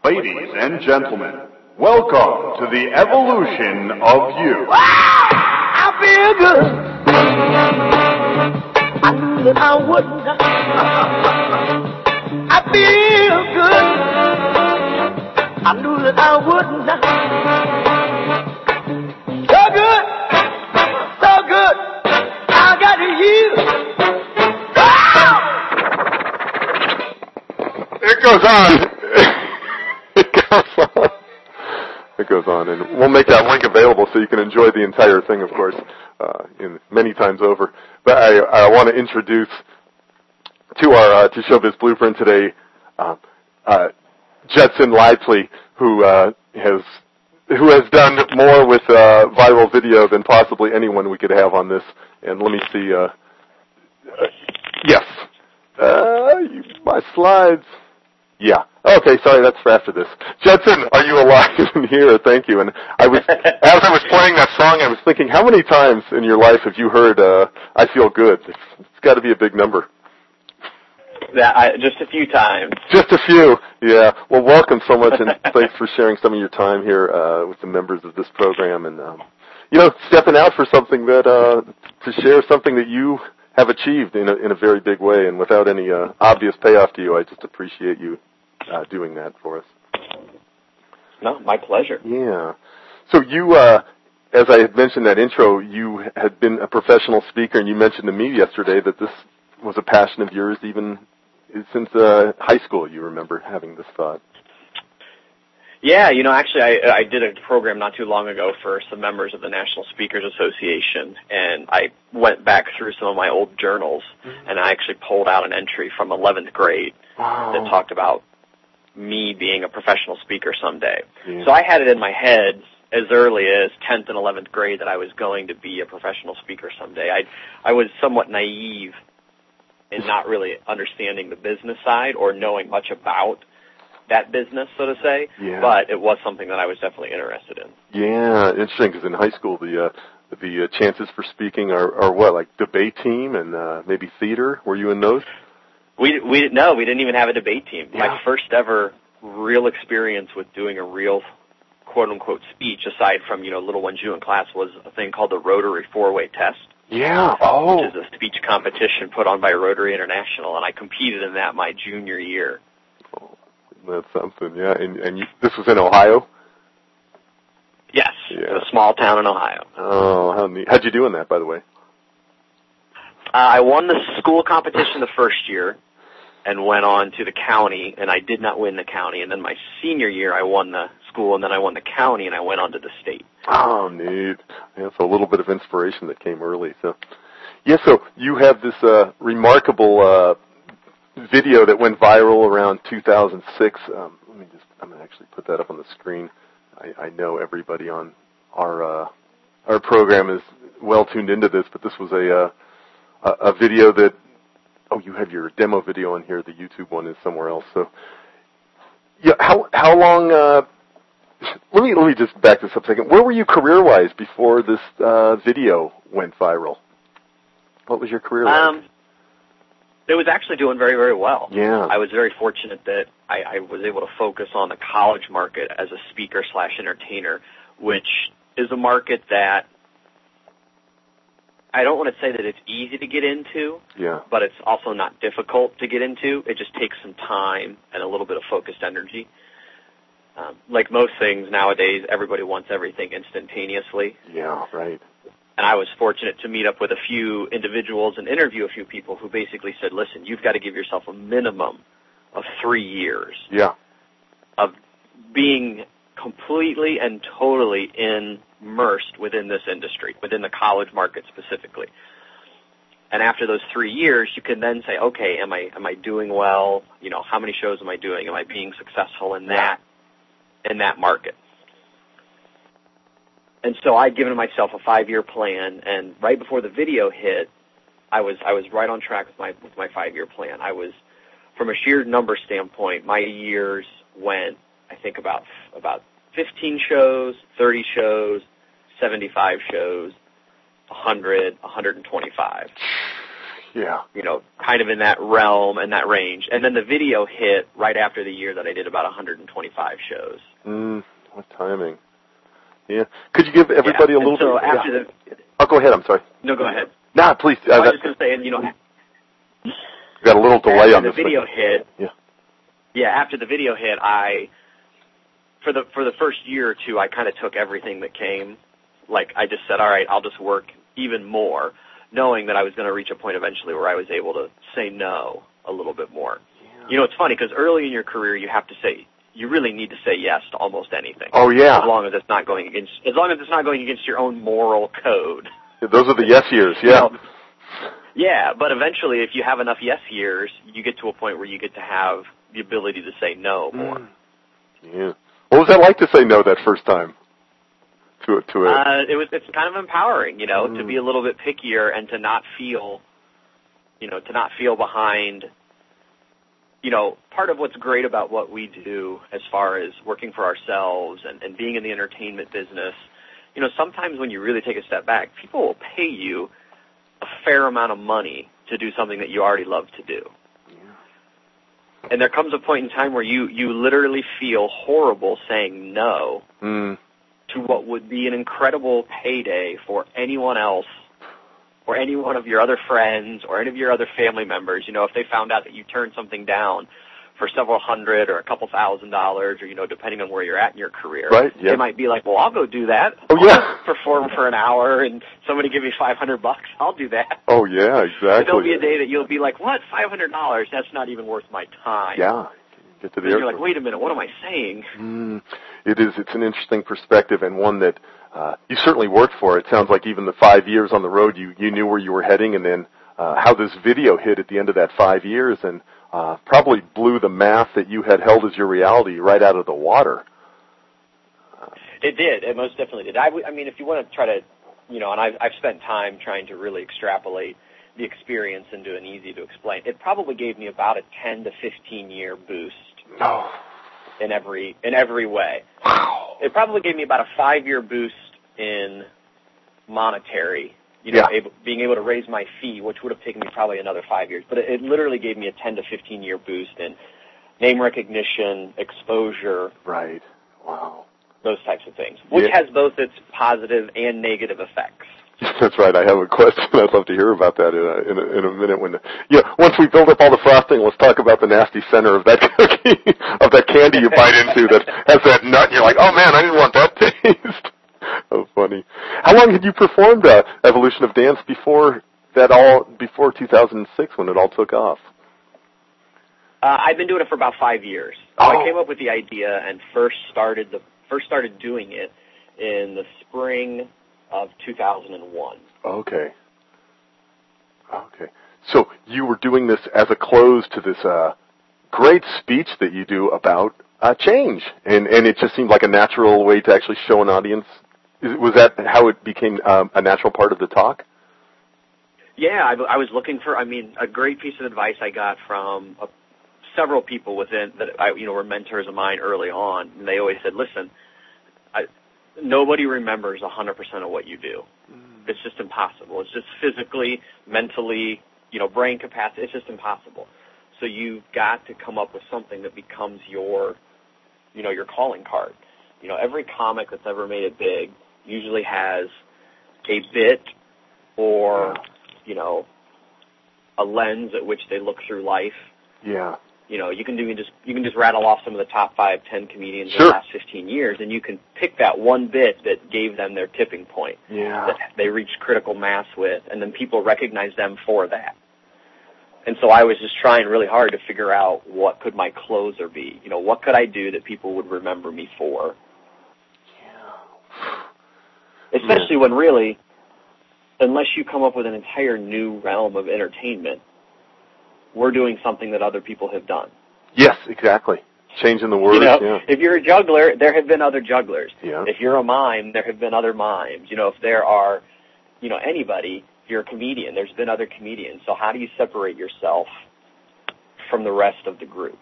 Ladies and gentlemen, welcome to the evolution of you. I feel good. I knew that I wouldn't. I feel good. I knew that I wouldn't. So good. So good. I got you. It goes on. It goes on, and we'll make that link available so you can enjoy the entire thing, of course, many times over. But I want to introduce to our to Showbiz Blueprint today Judson Lively, who has done more with viral video than possibly anyone we could have on this. And let me see. Yes, my slides. Yeah. Okay, sorry, that's for after this. Judson, are you alive in here? Thank you. And as I was playing that song, I was thinking, how many times in your life have you heard I Feel Good? It's got to be a big number. Just a few times. Just a few, yeah. Well, welcome so much, and thanks for sharing some of your time here with the members of this program, and stepping out for something that to share something that you have achieved in a very big way, and without any obvious payoff to you. I just appreciate you doing that for us. No, my pleasure. Yeah. So you, as I had mentioned in that intro, you had been a professional speaker, and you mentioned to me yesterday that this was a passion of yours even since high school. You remember having this thought. Yeah, actually I did a program not too long ago for some members of the National Speakers Association, and I went back through some of my old journals, and I actually pulled out an entry from 11th grade that talked about me being a professional speaker someday. Yeah. So I had it in my head as early as 10th and 11th grade that I was going to be a professional speaker someday. I was somewhat naive in not really understanding the business side or knowing much about that business, so to say, but it was something that I was definitely interested in. Yeah, interesting, because in high school the chances for speaking are what, like debate team and maybe theater? Were you in those? We didn't even have a debate team. Yeah. My first ever real experience with doing a real quote-unquote speech, aside from, little ones you in class, was a thing called the Rotary four-way test. Yeah, which is a speech competition put on by Rotary International, and I competed in that my junior year. That's something, yeah. And this was in Ohio? Yes, a small town in Ohio. Oh, how neat. How'd you do in that, by the way? I won the school competition the first year and went on to the county, and I did not win the county. And then my senior year, I won the school, and then I won the county, and I went on to the state. Oh, neat. Yeah, so a little bit of inspiration that came early. So you have this remarkable video that went viral around 2006. I'm going to actually put that up on the screen. I know everybody on our program is well tuned into this, but this was a video that, you have your demo video on here. The YouTube one is somewhere else. So, yeah, how long? Let me just back this up a second. Where were you career-wise before this video went viral? What was your career like? It was actually doing very, very well. Yeah. I was very fortunate that I was able to focus on the college market as a speaker/entertainer, which is a market that I don't want to say that it's easy to get into, but it's also not difficult to get into. It just takes some time and a little bit of focused energy. Like most things nowadays, everybody wants everything instantaneously. Yeah, right. And I was fortunate to meet up with a few individuals and interview a few people who basically said, listen, you've got to give yourself a minimum of 3 years of being completely and totally immersed within this industry, within the college market specifically. And after those 3 years, you can then say, okay, am I doing well? How many shows am I doing? Am I being successful in that market? And so I'd given myself a 5-year plan, and right before the video hit, I was right on track with my 5-year plan. I was, from a sheer number standpoint, my years went, I think, about 15 shows, 30 shows, 75 shows, 100, 125. Yeah. You know, kind of in that realm and that range. And then the video hit right after the year that I did about 125 shows. What timing. Yeah. Could you give everybody a little so bit? After the, oh, go ahead. I'm sorry. No, go ahead. Nah, please. I was just going to say, and, you know, got a little delay on the this video one. hit. Yeah. Yeah, after the video hit, for the first year or two, I kind of took everything that came. Like, I just said, all right, I'll just work even more, knowing that I was going to reach a point eventually where I was able to say no a little bit more. Yeah. You know, it's funny because early in your career, you really need to say yes to almost anything. Oh yeah. As long as it's not going against your own moral code. Those are the yes years. Yeah. You know, yeah, but eventually, if you have enough yes years, you get to a point where you get to have the ability to say no more. Yeah. What was that like to say no that first time? It's kind of empowering, you know, to be a little bit pickier and to not feel behind. You know, part of what's great about what we do as far as working for ourselves and being in the entertainment business, you know, sometimes when you really take a step back, people will pay you a fair amount of money to do something that you already love to do. Yeah. And there comes a point in time where you literally feel horrible saying no to what would be an incredible payday for anyone else or any one of your other friends or any of your other family members. You know, if they found out that you turned something down for several $100 or a couple $1,000 or, you know, depending on where you're at in your career, right, yeah. They might be like, well, I'll go do that. Oh, yeah. I'll perform for an hour and somebody give me $500. I'll do that. Oh, yeah, exactly. But there'll be a day that you'll be like, what, $500? That's not even worth my time. Yeah. Get to the and you're like, wait a minute, what am I saying? It's an interesting perspective and one that you certainly worked for. It sounds like even the 5 years on the road, you knew where you were heading, and then how this video hit at the end of that 5 years and probably blew the math that you had held as your reality right out of the water. It did. It most definitely did. I mean, if you want to try to, you know, and I've spent time trying to really extrapolate the experience into an easy to explain, it probably gave me about a 10 to 15 year boost. Oh. In every way. Wow. It probably gave me about a 5-year boost in monetary, you know, being able to raise my fee, which would have taken me probably another 5 years. But it literally gave me a 10 to 15 year boost in name recognition, exposure. Right. Wow. Those types of things, which has both its positive and negative effects. That's right. I have a question. I'd love to hear about that in a minute. Once we build up all the frosting, let's talk about the nasty center of that cookie, of that candy you bite into that has that nut. And you're like, oh man, I didn't want that taste. Oh, funny. How long had you performed Evolution of Dance before 2006 when it all took off? I've been doing it for about 5 years. Oh. I came up with the idea and first started doing it in the spring of 2001. Okay. So you were doing this as a close to this great speech that you do about change, and it just seemed like a natural way to actually show an audience. Was that how it became a natural part of the talk? Yeah, I was looking for, a great piece of advice I got from several people within that were mentors of mine early on, and they always said, listen, nobody remembers 100% of what you do. It's just impossible. It's just physically, mentally, brain capacity. It's just impossible. So you've got to come up with something that becomes your calling card. Every comic that's ever made it big usually has a bit or, a lens at which they look through life. Yeah. You can just rattle off some of the top 5, 10 comedians in Sure. the last 15 years, and you can pick that one bit that gave them their tipping point, that they reached critical mass with, and then people recognize them for that. And so I was just trying really hard to figure out what could my closer be. What could I do that people would remember me for? Yeah. Especially when really, unless you come up with an entire new realm of entertainment, we're doing something that other people have done. Yes, exactly. Changing the words. If you're a juggler, there have been other jugglers. Yeah. If you're a mime, there have been other mimes. If there are, anybody, if you're a comedian, there's been other comedians. So how do you separate yourself from the rest of the group?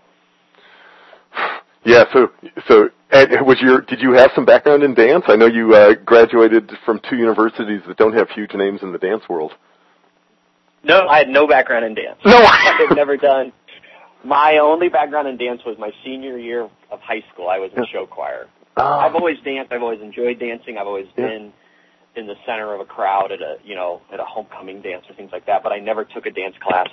Yeah. So Ed, did you have some background in dance? I know you graduated from 2 universities that don't have huge names in the dance world. No, I had no background in dance. No. I had never done. My only background in dance was my senior year of high school. I was in show choir. I've always danced. I've always enjoyed dancing. I've always been in the center of a crowd at a homecoming dance or things like that. But I never took a dance class.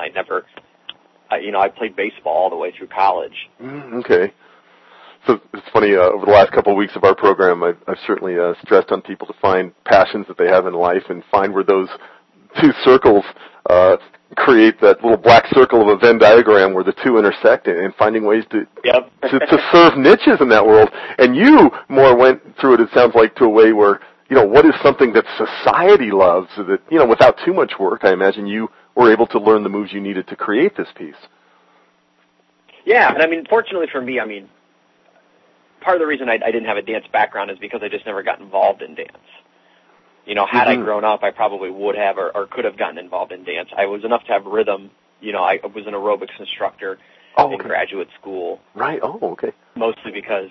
I played baseball all the way through college. Okay. So it's funny, over the last couple of weeks of our program, I've certainly stressed on people to find passions that they have in life and find where those two circles create that little black circle of a Venn diagram where the two intersect, and finding ways to serve niches in that world. And you more went through it sounds like, to a way where, what is something that society loves so that, without too much work, I imagine you were able to learn the moves you needed to create this piece. Yeah, and fortunately for me, part of the reason I didn't have a dance background is because I just never got involved in dance. Had I grown up, I probably would have or could have gotten involved in dance. I was enough to have rhythm. I was an aerobics instructor in graduate school. Right. Oh, okay. Mostly because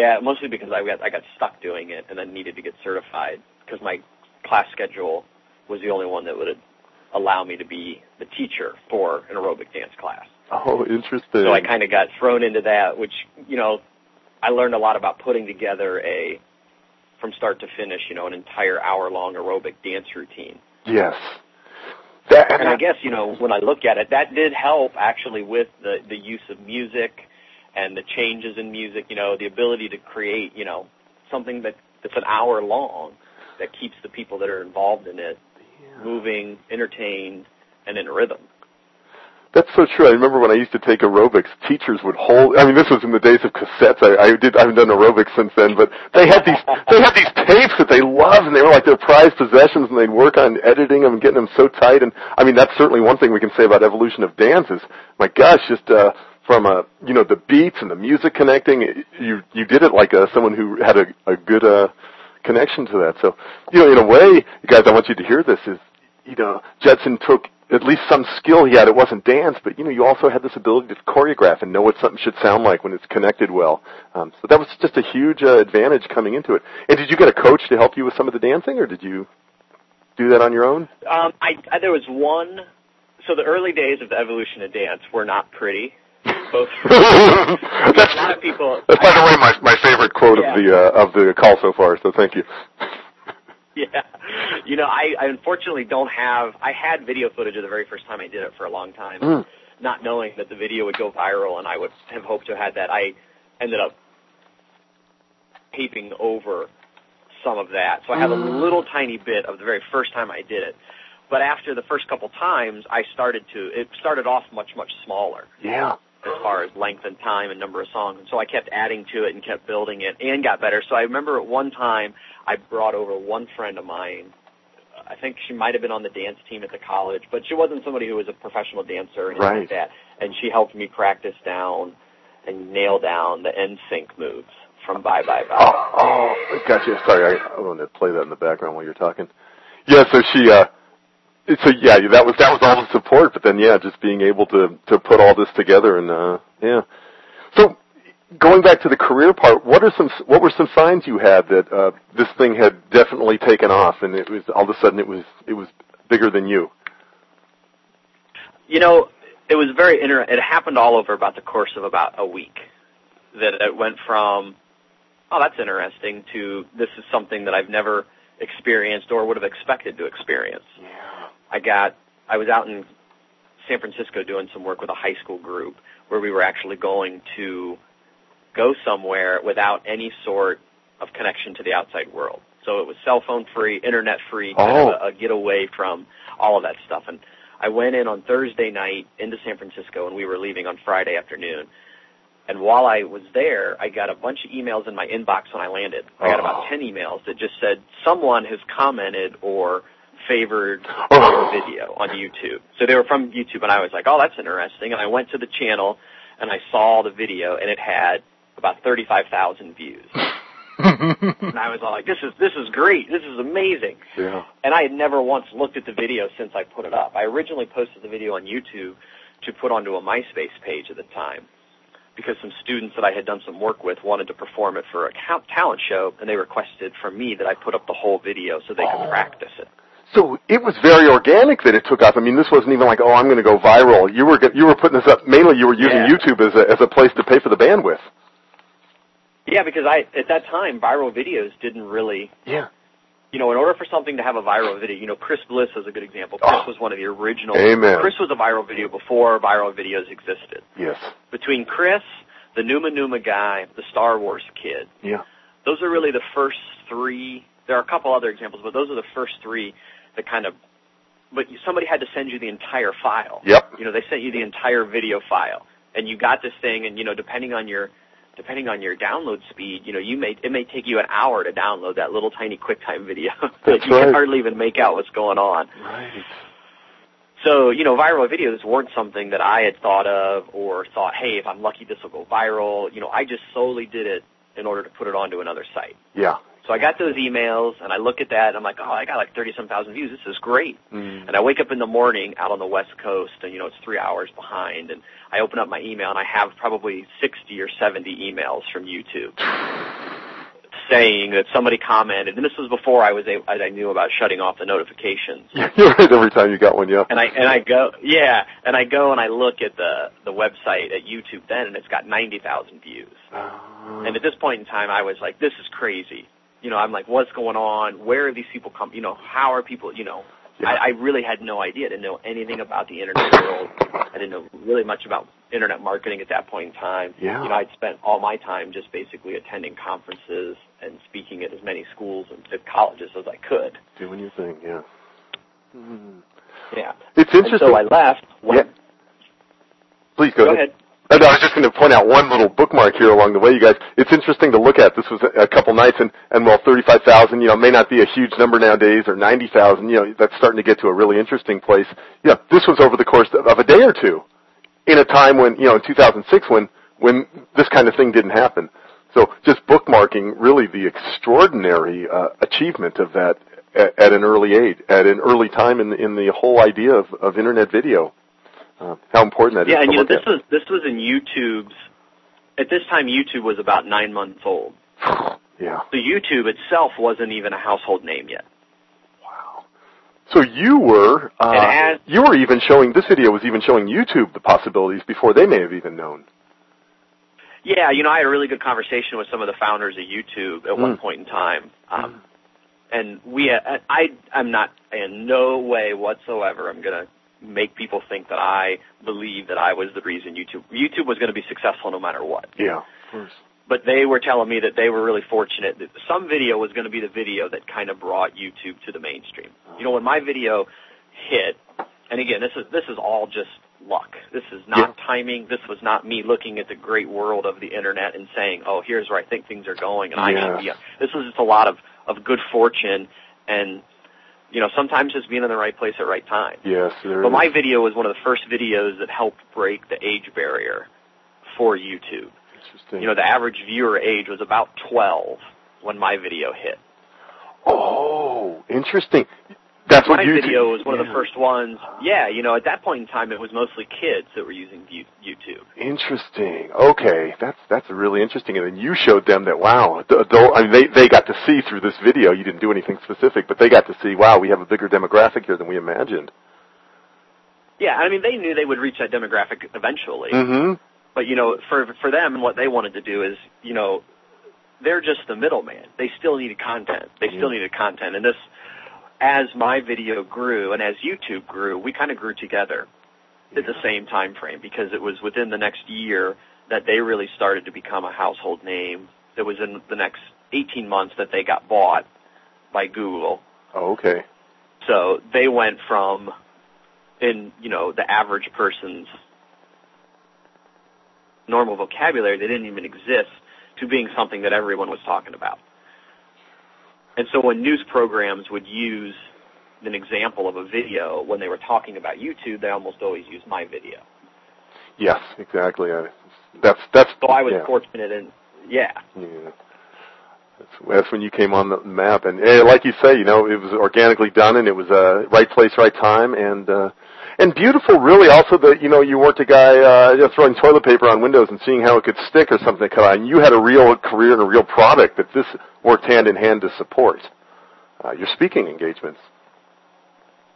I got stuck doing it and then needed to get certified because my class schedule was the only one that would allow me to be the teacher for an aerobic dance class. Oh, interesting. So I kind of got thrown into that, which, I learned a lot about putting together from start to finish, an entire hour-long aerobic dance routine. Yes. And I guess, when I look at it, that did help actually with the use of music and the changes in music, the ability to create, something that's an hour long that keeps the people that are involved in it moving, entertained, and in rhythm. That's so true. I remember when I used to take aerobics, teachers would hold, this was in the days of cassettes. I haven't done aerobics since then, but they had these tapes that they loved, and they were like their prized possessions, and they'd work on editing them and getting them so tight. And that's certainly one thing we can say about evolution of dance is, my gosh, just, from, the beats and the music connecting, you did it like someone who had a good, connection to that. So, in a way, guys, I want you to hear this is, Jedson took at least some skill he had. It wasn't dance, but, you also had this ability to choreograph and know what something should sound like when it's connected well. So that was just a huge advantage coming into it. And did you get a coach to help you with some of the dancing, or did you do that on your own? There was one. So the early days of the evolution of dance were not pretty. Both. A lot of people. That's, by the way, my favorite quote of the call so far. So thank you. Yeah. I unfortunately don't have, I had video footage of the very first time I did it for a long time, not knowing that the video would go viral, and I would have hoped to have had that. I ended up taping over some of that. So I have a little tiny bit of the very first time I did it. But after the first couple times, it started off much, much smaller. Yeah. As far as length and time and number of songs. And so I kept adding to it and kept building it and got better. So I remember at one time I brought over one friend of mine. I think she might have been on the dance team at the college, but she wasn't somebody who was a professional dancer or anything like that. And she helped me practice down and nail down the NSYNC moves from Bye Bye Bye. Oh, gotcha. Sorry, I want to play that in the background while you're talking. Yeah, so she... that was all the support, but then just being able to put all this together and So going back to the career part, what were some signs you had that this thing had definitely taken off, and it was all of a sudden it was bigger than you? It was very interesting. It happened all over about the course of about a week. That it went from, oh, that's interesting, to this is something that I've never experienced or would have expected to experience. Yeah. I was out in San Francisco doing some work with a high school group where we were actually going to go somewhere without any sort of connection to the outside world. So it was cell phone free, internet free, kind of a getaway from all of that stuff. And I went in on Thursday night into San Francisco, and we were leaving on Friday afternoon. And while I was there, I got a bunch of emails in my inbox when I landed. I got about 10 emails that just said, someone has commented or favored your video on YouTube. So they were from YouTube, and I was like, oh, that's interesting. And I went to the channel, and I saw the video, and it had about 35,000 views. And I was all like, this is great. This is amazing. Yeah. And I had never once looked at the video since I put it up. I originally posted the video on YouTube to put onto a MySpace page at the time because some students that I had done some work with wanted to perform it for a talent show, and they requested from me that I put up the whole video so they could practice it. So it was very organic that it took off. I mean, this wasn't even like, oh, I'm going to go viral. You were putting this up. Mainly, you were using YouTube as a place to pay for the bandwidth. Yeah, because at that time, viral videos didn't really. Yeah. In order for something to have a viral video, Chris Bliss is a good example. Chris was one of the original. Amen. Chris was a viral video before viral videos existed. Yes. Between Chris, the Numa guy, the Star Wars kid. Yeah. Those are really the first three. There are a couple other examples, but those are the first three that kind of. But somebody had to send you the entire file. Yep. They sent you the entire video file, and you got this thing, and depending on your download speed, it may take you an hour to download that little tiny QuickTime video that you can hardly even make out what's going on. Right. So, viral videos weren't something that I had thought of or thought, hey, if I'm lucky, this will go viral. I just solely did it in order to put it onto another site. Yeah. So I got those emails, and I look at that, and I'm like, oh, I got like 30-some thousand views. This is great. Mm. And I wake up in the morning out on the West Coast, and, it's 3 hours behind, and I open up my email, and I have probably 60 or 70 emails from YouTube saying that somebody commented, and this was before I knew about shutting off the notifications. You're right, every time you got one, yeah. And I go and I look at the website at YouTube then, and it's got 90,000 views. And at this point in time, I was like, this is crazy. I'm like, what's going on? Where are these people come? How are people? Yeah. I really had no idea. I didn't know anything about the internet world. I didn't know really much about internet marketing at that point in time. Yeah. I'd spent all my time just basically attending conferences and speaking at as many schools and colleges as I could. Doing your thing, yeah. Mm. Yeah. It's interesting. And so I left. Please go ahead. I was just going to point out one little bookmark here along the way, you guys. It's interesting to look at. This was a couple nights, and 35,000, may not be a huge number nowadays, or 90,000, that's starting to get to a really interesting place. Yeah, this was over the course of a day or two, in a time when, in 2006, when this kind of thing didn't happen. So just bookmarking really the extraordinary achievement of that at an early age, at an early time in the whole idea of internet video. How important that is. Yeah, and this was in YouTube's. At this time, YouTube was about 9 months old. Yeah. So YouTube itself wasn't even a household name yet. Wow. So you were even showing, this video was even showing YouTube the possibilities before they may have even known. Yeah, I had a really good conversation with some of the founders of YouTube at one point in time. And I'm not in no way whatsoever I'm going to make people think that I believe that I was the reason YouTube was going to be successful no matter what. Yeah, of course. But they were telling me that they were really fortunate that some video was going to be the video that kind of brought YouTube to the mainstream. When my video hit, and again, this is all just luck. This is not timing. This was not me looking at the great world of the internet and saying, oh, here's where I think things are going, and I should be. This was just a lot of good fortune and sometimes just being in the right place at the right time. Yes, but my video was one of the first videos that helped break the age barrier for YouTube. Interesting. The average viewer age was about 12 when my video hit. Oh, interesting. That's what my video was one of the first ones. Yeah, at that point in time, it was mostly kids that were using YouTube. Interesting. Okay, that's really interesting. And then you showed them that, wow, they got to see through this video. You didn't do anything specific, but they got to see, wow, we have a bigger demographic here than we imagined. Yeah, they knew they would reach that demographic eventually. Mm-hmm. But, for them, what they wanted to do is, they're just the middleman. They still needed content. And this, as my video grew and as YouTube grew, we kind of grew together at the same time frame because it was within the next year that they really started to become a household name. It was in the next 18 months that they got bought by Google. Oh, okay. So they went from, the average person's normal vocabulary, they didn't even exist, to being something that everyone was talking about. And so when news programs would use an example of a video when they were talking about YouTube, they almost always use my video. Yes, exactly. So I was fortunate in, Yeah. That's when you came on the map. And like you say, it was organically done and it was right place, right time. And beautiful, really, also that, you weren't a guy throwing toilet paper on windows and seeing how it could stick or something. And you had a real career and a real product that this worked hand in hand to support your speaking engagements.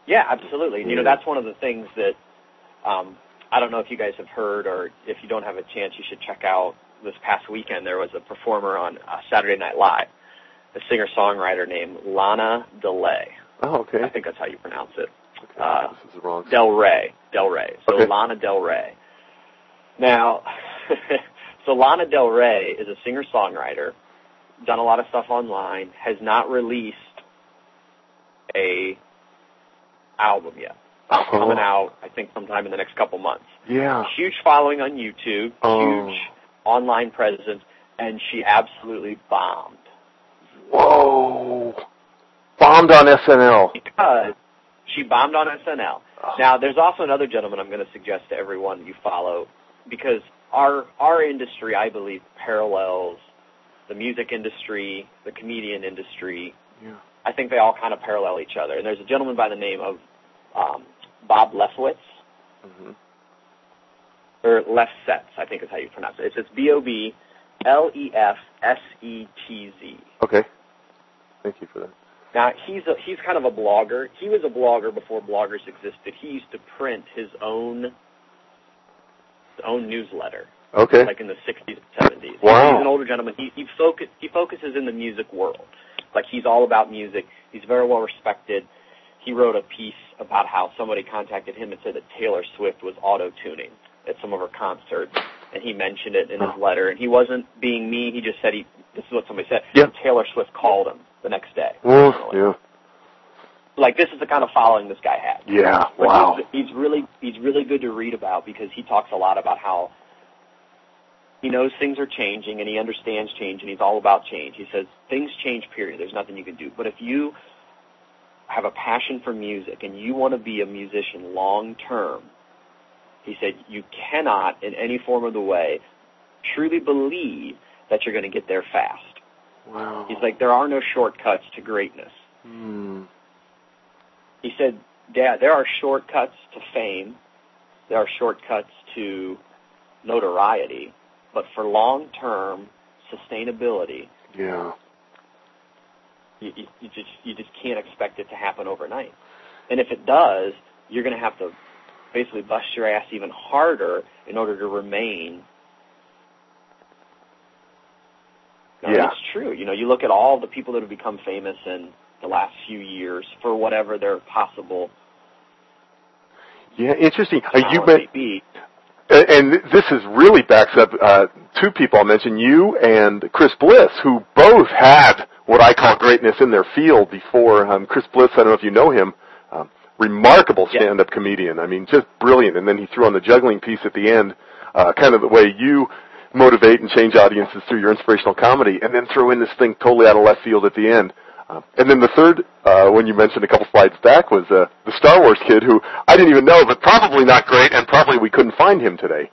Yeah, absolutely. You know, that's one of the things that I don't know if you guys have heard, or if you don't have a chance, you should check out. This past weekend, there was a performer on Saturday Night Live, a singer-songwriter named Lana Del Rey. Oh, okay. I think that's how you pronounce it. Okay. This is wrong. Del Rey. So okay. Lana Del Rey. Now, so Lana Del Rey is a singer-songwriter, done a lot of stuff online, has not released a album yet. Coming out, I think, sometime in the next couple months. Yeah. Huge following on YouTube, huge online presence, and she absolutely bombed. Whoa. Bombed on SNL. Because she bombed on SNL. Oh. Now, there's also another gentleman I'm going to suggest to everyone you follow, because our industry, I believe, parallels the music industry, the comedian industry. Yeah. I think they all kind of parallel each other. And there's a gentleman by the name of Bob Lefsetz. Mm-hmm. Or Lefsetz, I think is how you pronounce it. It's Boblefsetz. Okay. Thank you for that. Now, he's kind of a blogger. He was a blogger before bloggers existed. He used to print his own newsletter. Okay. Like in the 60s and 70s. Wow. He's an older gentleman. He focuses in the music world. Like, he's all about music. He's very well respected. He wrote a piece about how somebody contacted him and said that Taylor Swift was auto-tuning at some of her concerts, and he mentioned it in his letter. And he wasn't being mean. He just said this is what somebody said. Yep. Taylor Swift called him the next day. Oh, yeah. Like, this is the kind of following this guy had. Yeah, like, wow. He's really good to read about, because he talks a lot about how he knows things are changing, and he understands change, and he's all about change. He says, things change, period. There's nothing you can do. But if you have a passion for music and you want to be a musician long term, he said, you cannot, in any form of the way, truly believe that you're going to get there fast. Wow. He's like, there are no shortcuts to greatness. He said, Dad, there are shortcuts to fame. There are shortcuts to notoriety. But for long-term sustainability, yeah, you just can't expect it to happen overnight. And if it does, you're going to have to basically bust your ass even harder in order to remain. Yeah. It's true. You know, you look at all the people that have become famous in the last few years for whatever their possible. Yeah, interesting. You and this is really backs up two people I'll mention, you and Chris Bliss, who both had what I call greatness in their field before. Chris Bliss, I don't know if you know him, remarkable stand-up comedian. I mean, just brilliant. And then he threw on the juggling piece at the end, kind of the way you motivate and change audiences through your inspirational comedy, and then throw in this thing totally out of left field at the end. And then the third one you mentioned a couple slides back was the Star Wars kid, who I didn't even know, but probably not great, and probably we couldn't find him today.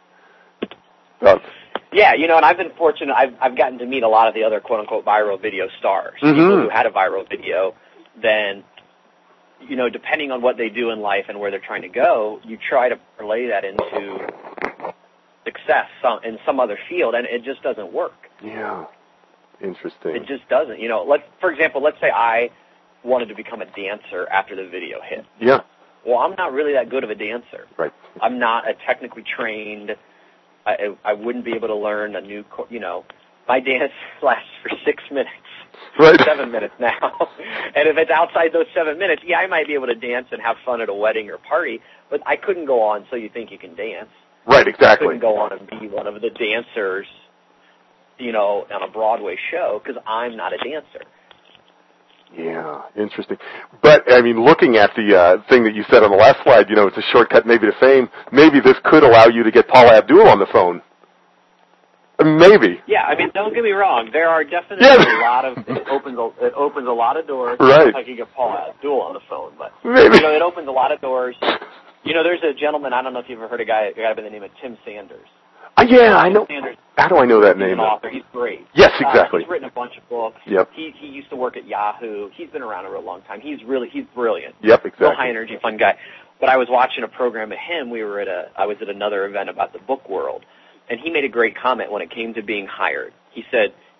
Yeah, you know, and I've been fortunate. I've gotten to meet a lot of the other quote-unquote viral video stars, people who had a viral video. Then, you know, depending on what they do in life and where they're trying to go, you try to parlay that into success in some other field, and it just doesn't work. Yeah. Interesting. It just doesn't. You know, for example, let's say I wanted to become a dancer after the video hit. Yeah. Well, I'm not really that good of a dancer. Right. I'm not a technically trained. I wouldn't be able to learn a new, you know, my dance lasts for 6 minutes. Right. 7 minutes now. And if it's outside those 7 minutes, yeah, I might be able to dance and have fun at a wedding or party, but I couldn't go on So You Think You Can Dance. Right, exactly. I couldn't go on and be one of the dancers, you know, on a Broadway show, because I'm not a dancer. Yeah, interesting. But, I mean, looking at the thing that you said on the last slide, you know, it's a shortcut maybe to fame. Maybe this could allow you to get Paula Abdul on the phone. Maybe. Yeah, I mean, don't get me wrong. There are definitely a lot of, it opens a lot of doors. Right. I could get Paula Abdul on the phone, but, maybe. You know, it opens a lot of doors. You know, there's a gentleman, I don't know if you've ever heard a guy by the name of Tim Sanders. Yeah, I know. Sanders, how do I know that he's name? He's an author. He's great. Yes, exactly. He's written a bunch of books. Yep. He used to work at Yahoo. He's been around a real long time. He's brilliant. Yep, exactly. Real high energy, fun guy. But I was watching a program of him. I was at another event about the book world, and he made a great comment when it came to being hired. He said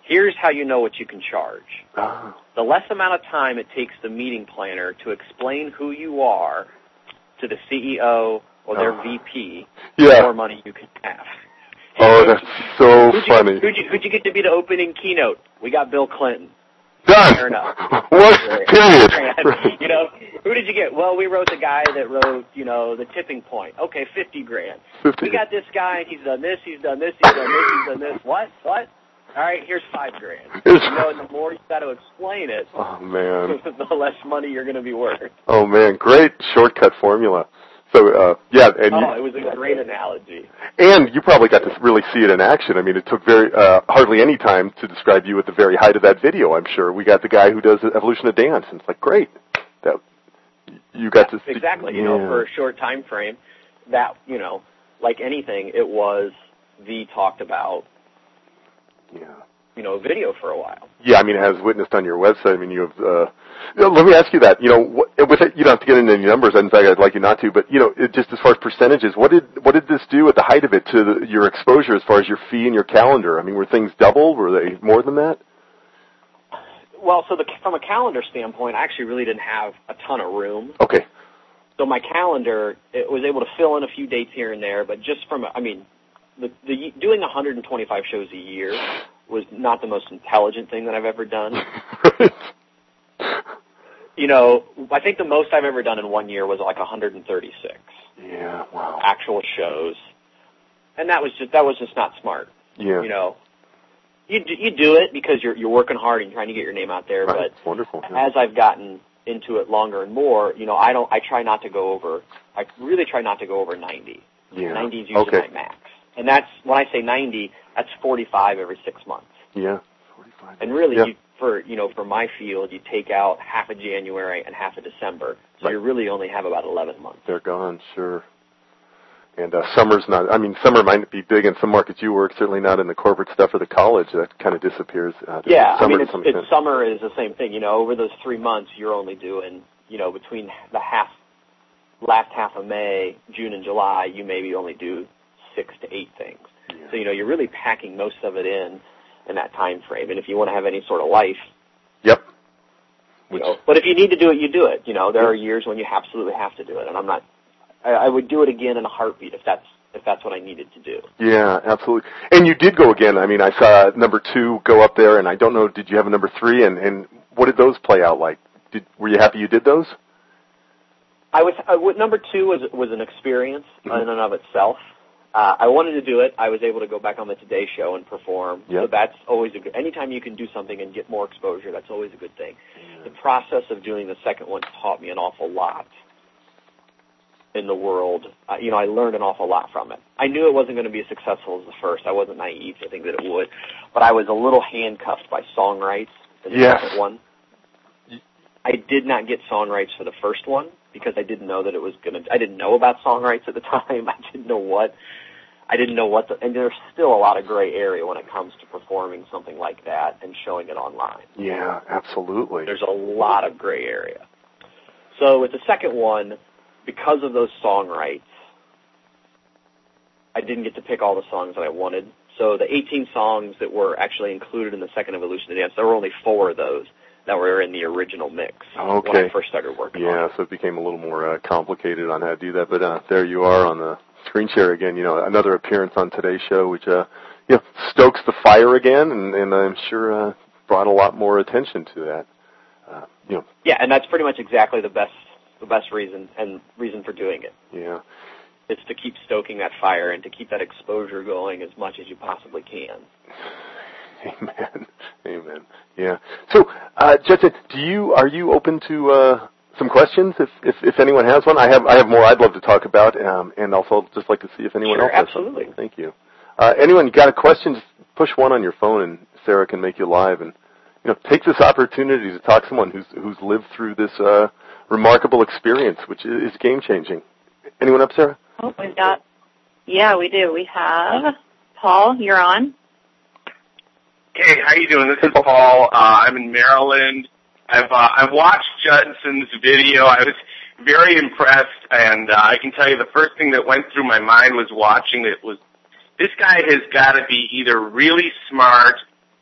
Here's how you know what you can charge. Oh. The less amount of time it takes the meeting planner to explain who you are to the CEO or their VP, the more money you can have. Oh, that's so funny. Who'd you get to be the opening keynote? We got Bill Clinton. Done. Fair enough. What? Period. You know, who did you get? Well, we wrote the guy that wrote, you know, The Tipping Point. Okay, $50,000. 50. We got this guy, and he's done this, he's done this, he's done this, he's done this. What? All right, here's $5,000. You know, and the more you got to explain it, oh man, the less money you're going to be worth. Oh man, great shortcut formula. So yeah, and it was a great analogy. And you probably got to really see it in action. I mean, it took hardly any time to describe you at the very height of that video. I'm sure we got the guy who does Evolution of Dance, and it's like great. That you got to see. Exactly. You know, for a short time frame, that like anything, it was the talked about. Video for a while. Yeah, I mean, as witnessed on your website, I mean, you have, let me ask you that, with it, you don't have to get into any numbers, in fact, I'd like you not to, but, just as far as percentages, what did this do at the height of it to your exposure as far as your fee and your calendar? I mean, were things double? Were they more than that? Well, so from a calendar standpoint, I actually really didn't have a ton of room. Okay. So my calendar, it was able to fill in a few dates here and there, but just doing 125 shows a year was not the most intelligent thing that I've ever done. I think the most I've ever done in 1 year was like 136. Yeah, wow. Actual shows. And that was just not smart. Yeah. You do it because you're working hard and trying to get your name out there, right. but wonderful. Yeah. As I've gotten into it longer and more, I try not to go over 90. Yeah. 90 is usually my max. And that's, when I say 90, that's 45 every 6 months. Yeah, 45. And really, for my field, you take out half of January and half of December, so you really only have about 11 months. They're gone, sure. And summer might be big in some markets you work, certainly not in the corporate stuff or the college. That kind of disappears. Summer is the same thing. Over those 3 months, you're only doing, between the last half of May, June, and July, you maybe only do 6 to 8 things. Yeah. So, you're really packing most of it in that time frame. And if you want to have any sort of life, yep. But if you need to do it, you do it. There are years when you absolutely have to do it. And I would do it again in a heartbeat if that's what I needed to do. Yeah, absolutely. And you did go again. I mean, I saw number 2 go up there, and I don't know, did you have a number 3? And what did those play out like? Were you happy you did those? Number 2 was an experience in and of itself. I wanted to do it. I was able to go back on the Today Show and perform. Yep. So that's always a good. Anytime you can do something and get more exposure, that's always a good thing. The process of doing the second one taught me an awful lot in the world. I learned an awful lot from it. I knew it wasn't going to be as successful as the first. I wasn't naive to think that it would, but I was a little handcuffed by song rights in the second one. I did not get song rights for the first one because I didn't know that it was I didn't know about song rights at the time. I didn't know what, and there's still a lot of gray area when it comes to performing something like that and showing it online. Yeah, absolutely. There's a lot of gray area. So with the second one, because of those song rights, I didn't get to pick all the songs that I wanted. So the 18 songs that were actually included in the second Evolution of Dance, there were only 4 of those that were in the original mix when I first started working on it. Yeah, so it became a little more complicated on how to do that. But there you are on the screen share again, another appearance on Today's Show, which, stokes the fire again, and I'm sure brought a lot more attention to that. Yeah, and that's pretty much exactly the best reason for doing it. Yeah. It's to keep stoking that fire and to keep that exposure going as much as you possibly can. Amen. Yeah. So, Judson, are you open to some questions if anyone has one? I have more I'd love to talk about, and also just like to see if anyone else has. Absolutely. Thank you. Anyone got a question? Just push 1 on your phone, and Sarah can make you live. And take this opportunity to talk to someone who's lived through this remarkable experience, which is game changing. Anyone up, Sarah? Oh, we do. We have Paul. You're on. Hey, how you doing? This is Paul. I'm in Maryland. I've watched Judson's video. I was very impressed, and I can tell you the first thing that went through my mind was watching it was, this guy has got to be either really smart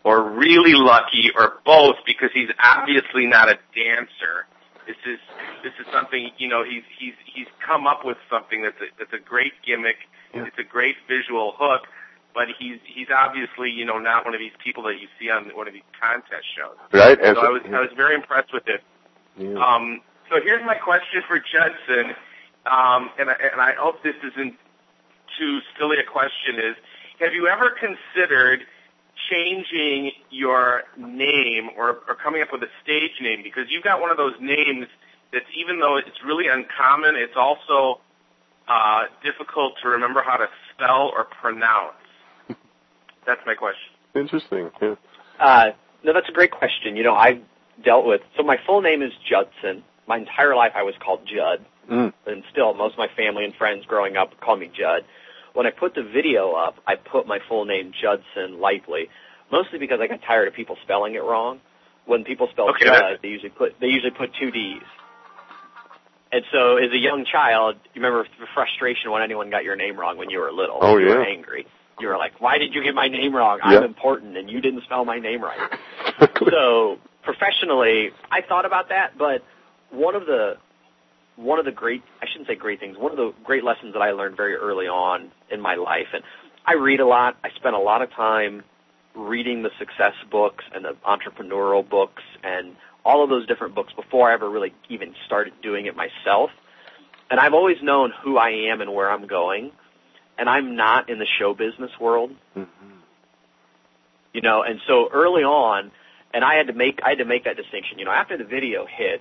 or really lucky, or both? Because he's obviously not a dancer. This is something, you know, he's come up with something that's a great gimmick. Yeah. It's a great visual hook, but he's obviously, you know, not one of these people that you see on one of these contest shows. Right. So I was very impressed with it. Yeah. So here's my question for Judson, and I hope this isn't too silly a question. Is, have you ever considered changing your name or coming up with a stage name? Because you've got one of those names that's, even though it's really uncommon, it's also difficult to remember how to spell or pronounce. That's my question. Interesting. Yeah. No, that's a great question. You know, I've dealt with, so my full name is Judson. My entire life I was called Judd, and still most of my family and friends growing up call me Judd. When I put the video up, I put my full name Judson lightly, mostly because I got tired of people spelling it wrong. When people spell Judd, they usually put two D's. And so, as a young child, you remember the frustration when anyone got your name wrong when you were little. Oh, you yeah. were angry. You were like, "Why did you get my name wrong? Yeah. I'm important, and you didn't spell my name right." So, professionally, I thought about that, but one of the great, I shouldn't say great things, one of the great lessons that I learned very early on in my life, and I read a lot. I spent a lot of time reading the success books and the entrepreneurial books and all of those different books before I ever really even started doing it myself. And I've always known who I am and where I'm going, and I'm not in the show business world. Mm-hmm. You know, and so early on, and I had to make that distinction. You know, after the video hit,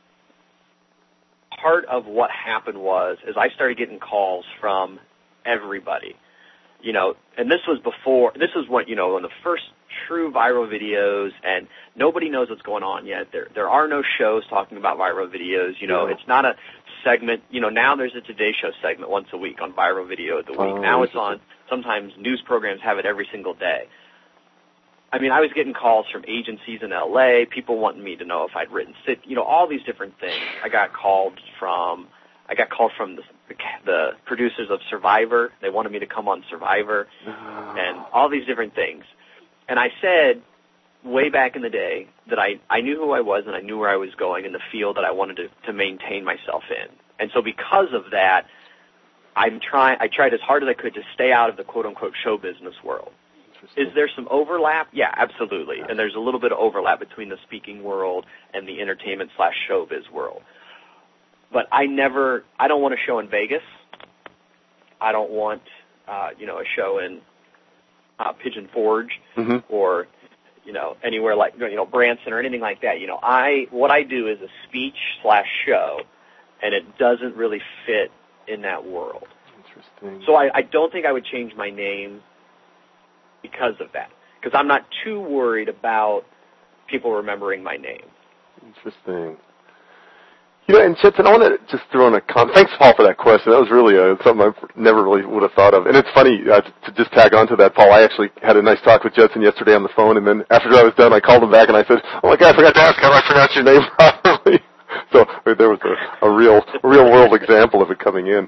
part of what happened was I started getting calls from everybody. You know, and this was when, you know, when the first true viral videos, and nobody knows what's going on yet. There are no shows talking about viral videos. You know, it's not a segment. You know, now there's a Today Show segment once a week on viral video of the week. Now it's on, sometimes news programs have it every single day. I mean, I was getting calls from agencies in L.A., people wanting me to know if I'd written, you know, all these different things. I got called from the producers of Survivor. They wanted me to come on Survivor, and all these different things. And I said way back in the day that I knew who I was and I knew where I was going in the field that I wanted to maintain myself in. And so because of that, I tried as hard as I could to stay out of the quote-unquote show business world. Is there some overlap? Yeah, absolutely. And there's a little bit of overlap between the speaking world and the entertainment/showbiz world. But I don't want a show in Vegas. I don't want, you know, a show in Pigeon Forge or, you know, anywhere like, you know, Branson or anything like that. You know, what I do is a speech/show, and it doesn't really fit in that world. Interesting. So I don't think I would change my name because of that, because I'm not too worried about people remembering my name. Interesting. You know, and Judson, I want to just throw in a comment. Thanks, Paul, for that question. That was really something I never really would have thought of. And it's funny, to just tag on to that, Paul, I actually had a nice talk with Judson yesterday on the phone, and then after I was done, I called him back and I said, "Oh my God, I forgot to ask how I pronounced your name properly." So there was a real world example of it coming in.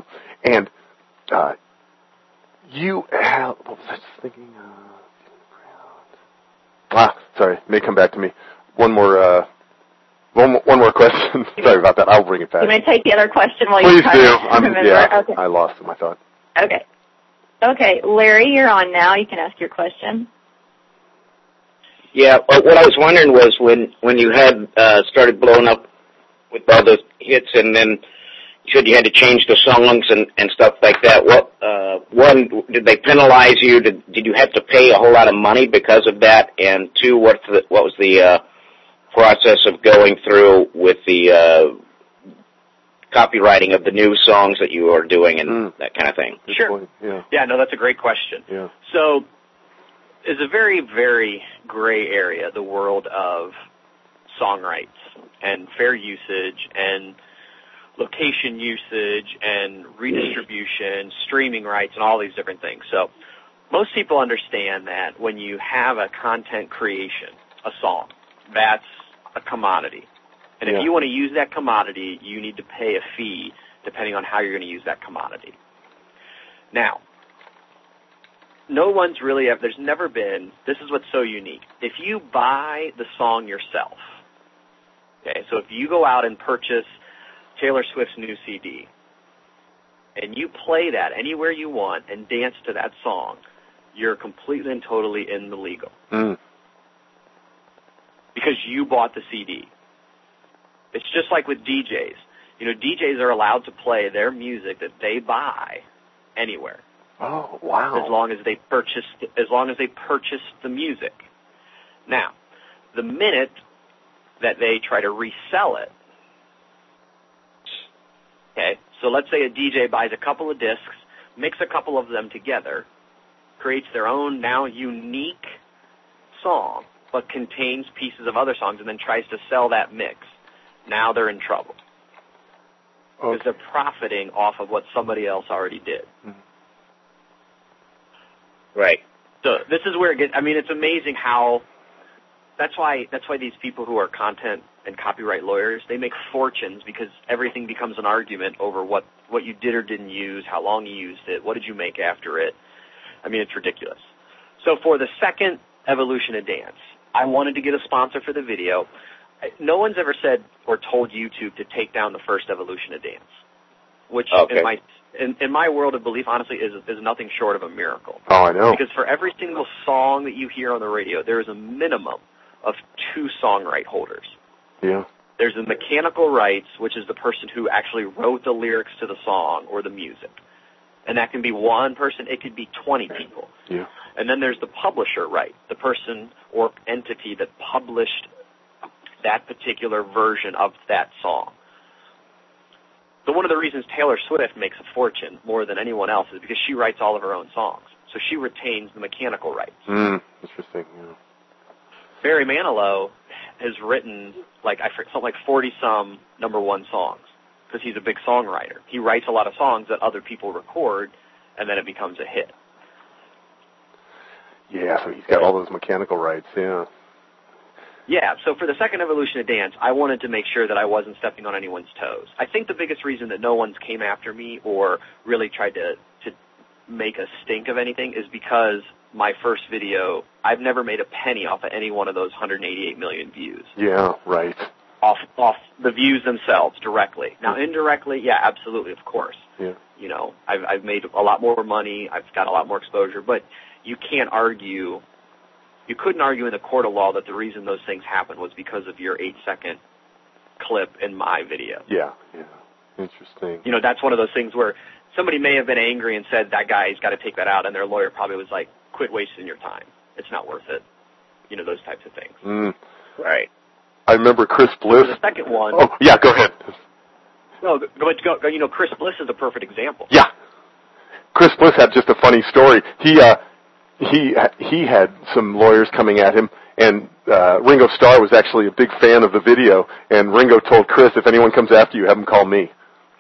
You have, what was I just thinking? Sorry, may come back to me. One more question. Sorry about that. I'll bring it back. You want to take the other question while Please you're do. trying to remember? Okay. I lost my thought. Okay, Larry, you're on now. You can ask your question. Yeah, what I was wondering was when you had started blowing up with all those hits, and then you said you had to change the songs and stuff like that. What one, did they penalize you? Did you have to pay a whole lot of money because of that? And two, what was the process of going through with the copywriting of the new songs that you are doing and that kind of thing? Sure. Yeah, no, that's a great question. Yeah. So it's a very, very gray area, the world of song rights and fair usage and location usage and redistribution, streaming rights, and all these different things. So most people understand that when you have a content creation, a song, that's a commodity. And if you want to use that commodity, you need to pay a fee depending on how you're going to use that commodity. Now, no one's really ever, there's never been, this is what's so unique. If you buy the song yourself, okay, so if you go out and purchase Taylor Swift's new CD, and you play that anywhere you want and dance to that song, you're completely and totally in the legal. Because you bought the CD. It's just like with DJs. You know, DJs are allowed to play their music that they buy anywhere. Oh, wow. As long as they purchase the music. Now, the minute that they try to resell it, okay, so let's say a DJ buys a couple of discs, mix a couple of them together, creates their own now unique song, but contains pieces of other songs, and then tries to sell that mix. Now they're in trouble. Because they're profiting off of what somebody else already did. Right. So this is where it gets, I mean, it's amazing how, that's why these people who are content and copyright lawyers, they make fortunes because everything becomes an argument over what you did or didn't use, how long you used it, what did you make after it. I mean, it's ridiculous. So for the second evolution of dance, I wanted to get a sponsor for the video. No one's ever said or told YouTube to take down the first evolution of dance, which in my world of belief, honestly, is nothing short of a miracle. Oh, I know. Because for every single song that you hear on the radio, there is a minimum of 2 songright holders. Yeah. There's the mechanical rights, which is the person who actually wrote the lyrics to the song or the music. And that can be one person, it could be 20 people. Yeah. And then there's the publisher right, the person or entity that published that particular version of that song. So one of the reasons Taylor Swift makes a fortune more than anyone else is because she writes all of her own songs. So she retains the mechanical rights. Interesting, yeah. Barry Manilow has written something like 40-some #1 songs because he's a big songwriter. He writes a lot of songs that other people record, and then it becomes a hit. Yeah, so he's got all those mechanical rights, yeah. Yeah, so for the second evolution of dance, I wanted to make sure that I wasn't stepping on anyone's toes. I think the biggest reason that no one's came after me or really tried to make a stink of anything is because my first video, I've never made a penny off of any one of those 188 million views. Yeah, right. Off the views themselves directly. Now, indirectly, yeah, absolutely, of course. Yeah. You know, I've made a lot more money, I've got a lot more exposure, but you can't argue... You couldn't argue in the court of law that the reason those things happened was because of your 8-second clip in my video. Yeah. Interesting. You know, that's one of those things where somebody may have been angry and said, that guy's got to take that out, and their lawyer probably was like, quit wasting your time. It's not worth it. You know, those types of things. Right. I remember Chris Bliss. For the second one... Oh, yeah, go ahead. No, go, you know, Chris Bliss is a perfect example. Yeah. Chris Bliss had just a funny story. He had some lawyers coming at him, and Ringo Starr was actually a big fan of the video, and Ringo told Chris, if anyone comes after you, have them call me.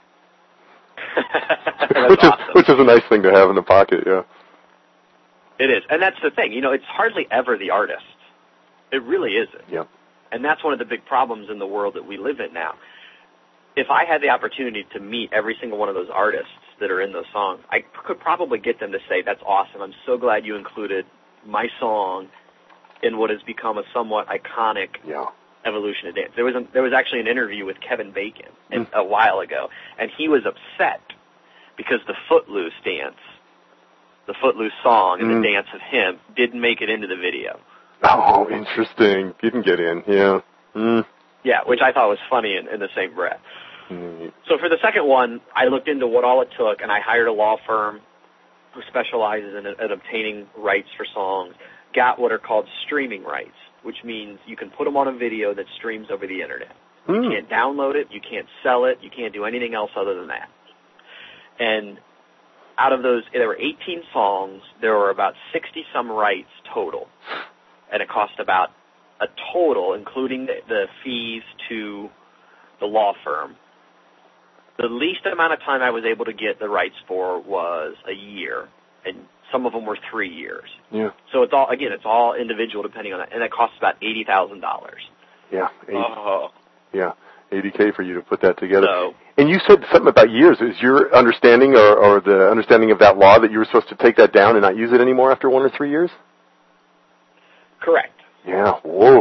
Which is a nice thing to have in the pocket, yeah. It is, and that's the thing. You know, it's hardly ever the artist. It really isn't. Yeah. And that's one of the big problems in the world that we live in now. If I had the opportunity to meet every single one of those artists that are in those songs, I could probably get them to say, that's awesome. I'm so glad you included my song in what has become a somewhat iconic evolution of dance. There was actually an interview with Kevin Bacon a while ago, and he was upset because the Footloose dance, the Footloose song and the dance of him didn't make it into the video. Oh, interesting. Didn't get in, yeah. Yeah, which I thought was funny in the same breath. So for the second one, I looked into what all it took, and I hired a law firm who specializes in obtaining rights for songs, got what are called streaming rights, which means you can put them on a video that streams over the Internet. You can't download it, you can't sell it, you can't do anything else other than that. And out of those, there were 18 songs, there were about 60-some rights total, and it cost about a total, including the fees to the law firm. The least amount of time I was able to get the rights for was a year, and some of them were 3 years. Yeah. So it's all individual depending on that, and it costs about $80,000. Yeah. Yeah. $80K for you to put that together. So, and you said something about years. Is your understanding or the understanding of that law that you were supposed to take that down and not use it anymore after 1 or 3 years? correct. Yeah. Whoa.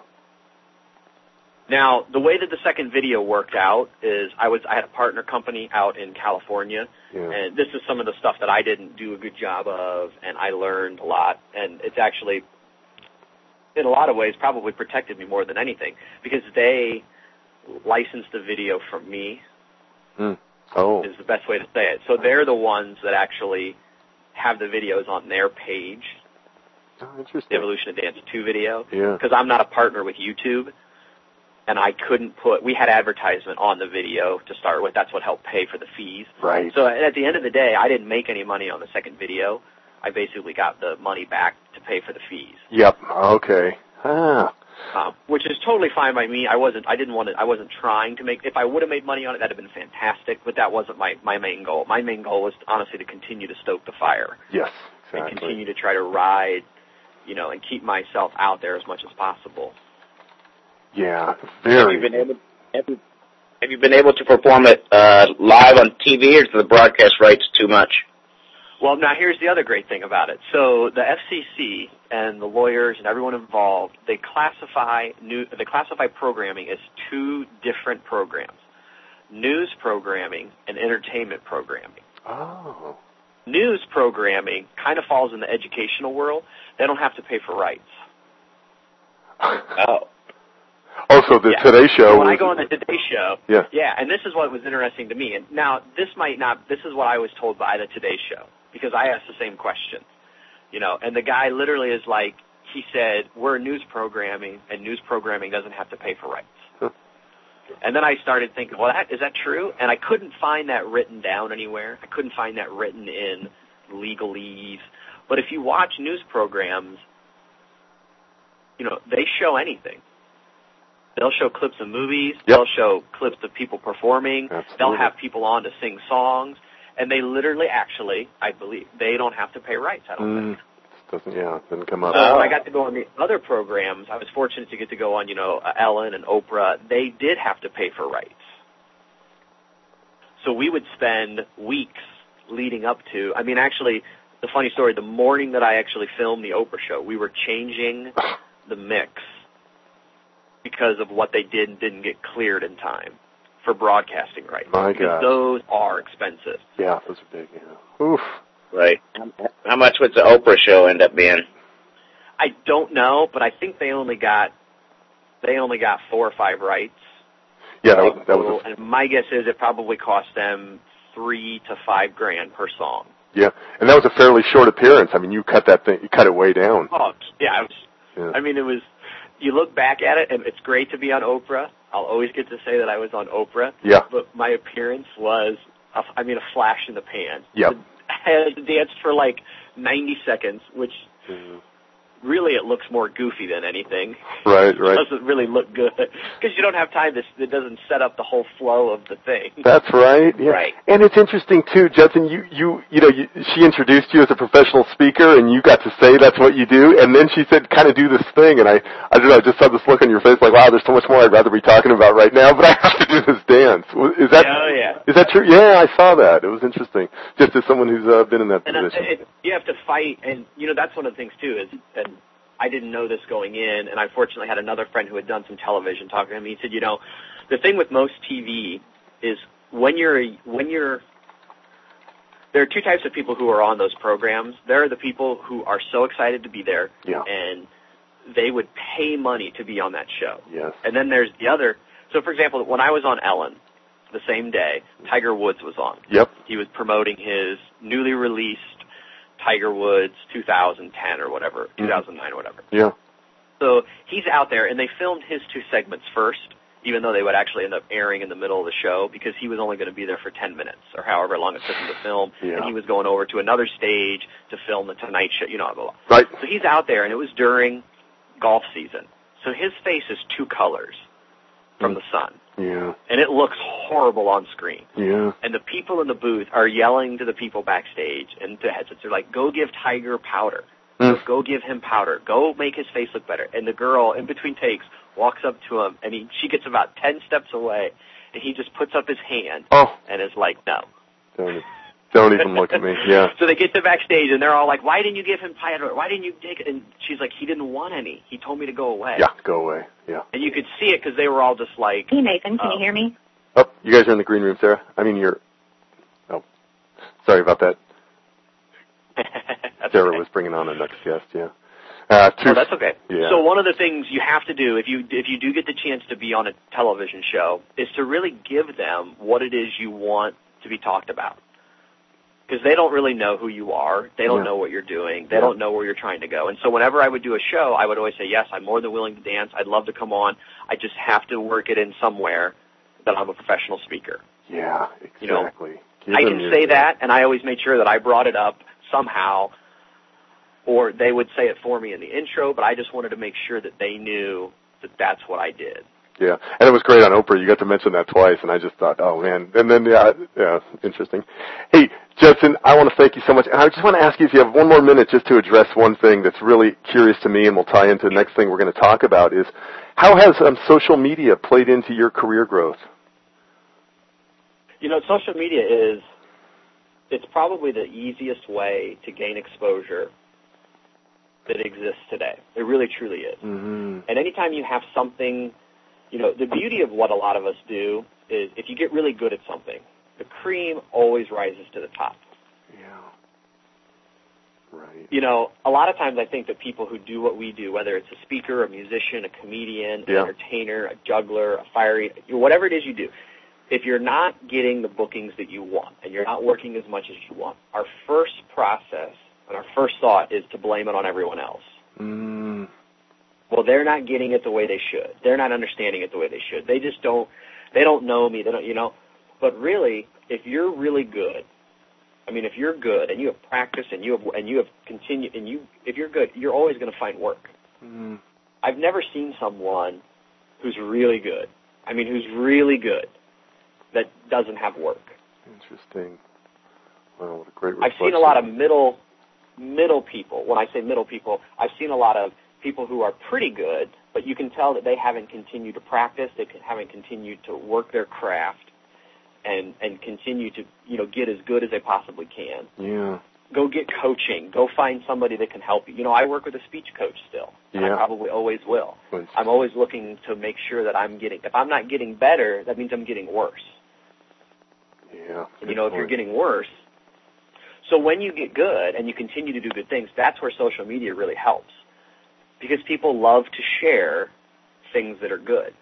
Now, the way that the second video worked out is I had a partner company out in California, and this is some of the stuff that I didn't do a good job of, and I learned a lot, and it's actually, in a lot of ways, probably protected me more than anything, because they licensed the video from me, is the best way to say it. So they're the ones that actually have the videos on their page, Oh, interesting. the Evolution of Dance 2 video, Yeah. because I'm not a partner with YouTube. And I couldn't we had advertisement on the video to start with. That's what helped pay for the fees. Right. So at the end of the day, I didn't make any money on the second video. I basically got the money back to pay for the fees. Yep. Okay. Which is totally fine by me. I wasn't trying to make, if I would have made money on it, that'd have been fantastic, but that wasn't my main goal. My main goal was honestly to continue to stoke the fire. Yes, exactly. And continue to try to ride, and keep myself out there as much as possible. Yeah, very. Have you been able to perform it live on TV, or is the broadcast rights too much? Well, now here's the other great thing about it. So the FCC and the lawyers and everyone involved, they classify programming as two different programs: news programming and entertainment programming. Oh. News programming kind of falls in the educational world. They don't have to pay for rights. Oh. Also, the Today Show. So when I go on the Today Show, yeah, and this is what was interesting to me. And now this is what I was told by the Today Show, because I asked the same question, and the guy literally is like, he said, we're news programming, and news programming doesn't have to pay for rights. Huh. And then I started thinking, well, is that true? And I couldn't find that written down anywhere. I couldn't find that written in legalese. But if you watch news programs, they show anything. They'll show clips of movies. Yep. They'll show clips of people performing. Absolutely. They'll have people on to sing songs. And they literally, actually, I believe, they don't have to pay rights, I don't think. Didn't come up. So when I got to go on the other programs, I was fortunate to get to go on, Ellen and Oprah. They did have to pay for rights. So we would spend weeks leading up to, actually, the funny story, the morning that I actually filmed the Oprah show, we were changing the mix because of what they did and didn't get cleared in time for broadcasting rights. My because God. those are expensive. Yeah, those are big, Oof. Right. How much would the Oprah show end up being? I don't know, but I think they only got 4 or 5 rights. Yeah, that was and my guess is it probably cost them $3,000 to $5,000 per song. Yeah, and that was a fairly short appearance. You cut it way down. Oh, yeah. It was, you look back at it, and it's great to be on Oprah. I'll always get to say that I was on Oprah. Yeah. But my appearance was, a flash in the pan. Yep. I had danced for 90 seconds, which really it looks more goofy than anything. Right. It doesn't really look good because you don't have time. It doesn't set up the whole flow of the thing. That's right. Yeah. Right. And it's interesting too, Judson. She introduced you as a professional speaker, and you got to say that's what you do. And then she said, "Kind of do this thing." And I don't know. I just saw this look on your face, like, "Wow, there's so much more I'd rather be talking about right now." But I have to do this dance. Is that? Oh yeah. Is that true? Yeah, I saw that. It was interesting. Just as someone who's been in that position. You have to fight, and that's one of the things too. And I didn't know this going in, and I fortunately had another friend who had done some television talking to him. He said, the thing with most TV is when you're there are two types of people who are on those programs. There are the people who are so excited to be there, and they would pay money to be on that show. Yes. And then there's the other. So, for example, when I was on Ellen the same day, Tiger Woods was on. Yep. He was promoting his newly released Tiger Woods 2010 or whatever, 2009 or whatever. Yeah. So he's out there, and they filmed his 2 segments first, even though they would actually end up airing in the middle of the show because he was only going to be there for 10 minutes or however long it took him to film, and he was going over to another stage to film the Tonight Show, blah, blah, blah. Right. So he's out there, and it was during golf season. So his face is 2 colors from the sun. Yeah. And it looks horrible on screen. Yeah. And the people in the booth are yelling to the people backstage and to headsets. They're like, "Go give Tiger powder. Go give him powder. Go make his face look better. And the girl, in between takes, walks up to him, and she gets about 10 steps away, and he just puts up his hand and is like, no. Don't even look at me. Yeah. So they get to backstage, and they're all like, why didn't you give him powder? Why didn't you take it? And she's like, he didn't want any. He told me to go away. Yeah, go away. Yeah. And you could see it because they were all just like... Hey, Nathan, can you hear me? Oh, you guys are in the green room, Sarah. I mean, you're... Oh, sorry about that. Sarah was bringing on a next guest, yeah. That's okay. Yeah. So one of the things you have to do if you do get the chance to be on a television show is to really give them what it is you want to be talked about. Because they don't really know who you are. They don't know what you're doing. They don't know where you're trying to go. And so whenever I would do a show, I would always say, yes, I'm more than willing to dance. I'd love to come on. I just have to work it in somewhere that I'm a professional speaker. Yeah, exactly. You know, I can say that, and I always made sure that I brought it up somehow, or they would say it for me in the intro, but I just wanted to make sure that they knew that that's what I did. Yeah, and it was great on Oprah. You got to mention that twice, and I just thought, oh, man. And then, yeah, interesting. Hey, Judson, I want to thank you so much. And I just want to ask you if you have one more minute just to address one thing that's really curious to me and will tie into the next thing we're going to talk about is how has social media played into your career growth? You know, social media it's probably the easiest way to gain exposure that exists today. It really, truly is. Mm-hmm. And anytime you have something, you know, the beauty of what a lot of us do is if you get really good at something, the cream always rises to the top. Yeah. Right. You know, a lot of times I think that people who do what we do, whether it's a speaker, a musician, a comedian, an entertainer, a juggler, a fiery, whatever it is you do, if you're not getting the bookings that you want and you're not working as much as you want, our first process and our first thought is to blame it on everyone else. Mm. Well, they're not getting it the way they should. They're not understanding it the way they should. They just don't know me. They don't, you know. But really, if you're really good, I mean, if you're good and you have practice and you have continued and if you're good, you're always going to find work. Mm. I've never seen someone who's really good. I mean, who's really good that doesn't have work. Interesting. Well, what a great reflection. I've seen a lot of middle people. When I say middle people, I've seen a lot of people who are pretty good, but you can tell that they haven't continued to practice, they haven't continued to work their craft, and continue to, you know, get as good as they possibly can. Yeah. Go get coaching. Go find somebody that can help you. You know, I work with a speech coach still. And I probably always will. I'm always looking to make sure that if I'm not getting better, that means I'm getting worse. Yeah. And, you know, if you're getting worse, so when you get good and you continue to do good things, that's where social media really helps. Because people love to share things that are good.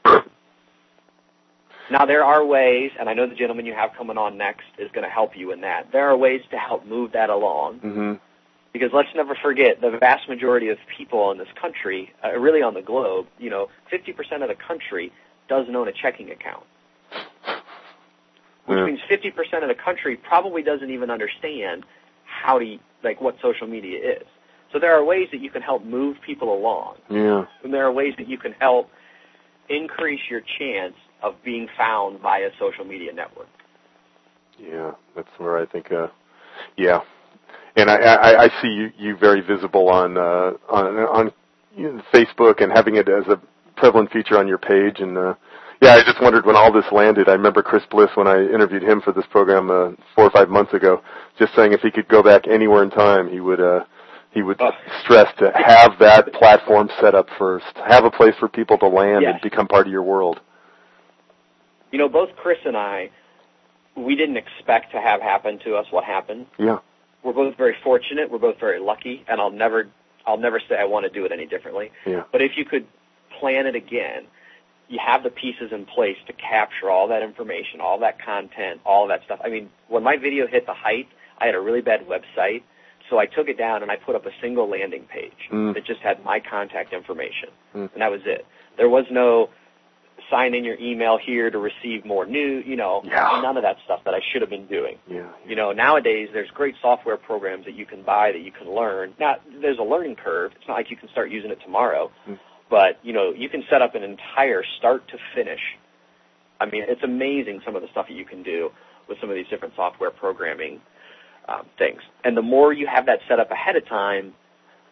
Now, there are ways, and I know the gentleman you have coming on next is going to help you in that. There are ways to help move that along. Mm-hmm. Because let's never forget, the vast majority of people in this country, really on the globe, you know, 50% of the country doesn't own a checking account. Which means 50% of the country probably doesn't even understand what social media is. So there are ways that you can help move people along. Yeah. And there are ways that you can help increase your chance of being found by a social media network. Yeah, that's where I think, yeah. And I see you very visible on Facebook and having it as a prevalent feature on your page. And, yeah, I just wondered when all this landed. I remember Chris Bliss when I interviewed him for this program 4 or 5 months ago, just saying if he could go back anywhere in time, he would stress to have that platform set up first, have a place for people to land and become part of your world. You know, both Chris and I, we didn't expect to have happen to us what happened. Yeah. We're both very fortunate. We're both very lucky, and I'll never say I want to do it any differently. Yeah. But if you could plan it again, you have the pieces in place to capture all that information, all that content, all of that stuff. I mean, when my video hit the height, I had a really bad website, so I took it down and I put up a single landing page that just had my contact information, and that was it. There was no sign in your email here to receive more news, none of that stuff that I should have been doing. Yeah. You know, nowadays there's great software programs that you can buy that you can learn. Now, there's a learning curve. It's not like you can start using it tomorrow, but, you know, you can set up an entire start to finish. I mean, it's amazing some of the stuff that you can do with some of these different software programming things. And the more you have that set up ahead of time,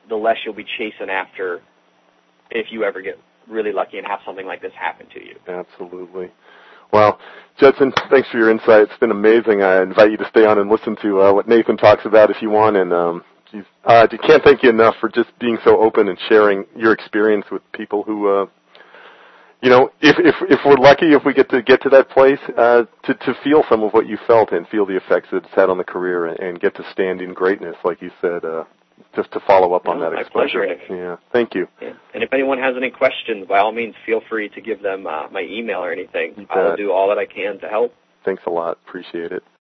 the less you'll be chasing after if you ever get really lucky and have something like this happen to you. Absolutely. Well, Judson, thanks for your insight. It's been amazing. I invite you to stay on and listen to what Nathan talks about if you want. And can't thank you enough for just being so open and sharing your experience with people who, if we're lucky, if we get to that place, to feel some of what you felt and feel the effects that it's had on the career and get to stand in greatness, like you said, just to follow up on that exposure. My pleasure. Yeah, thank you. Yeah. And if anyone has any questions, by all means, feel free to give them my email or anything. I'll do all that I can to help. Thanks a lot. Appreciate it.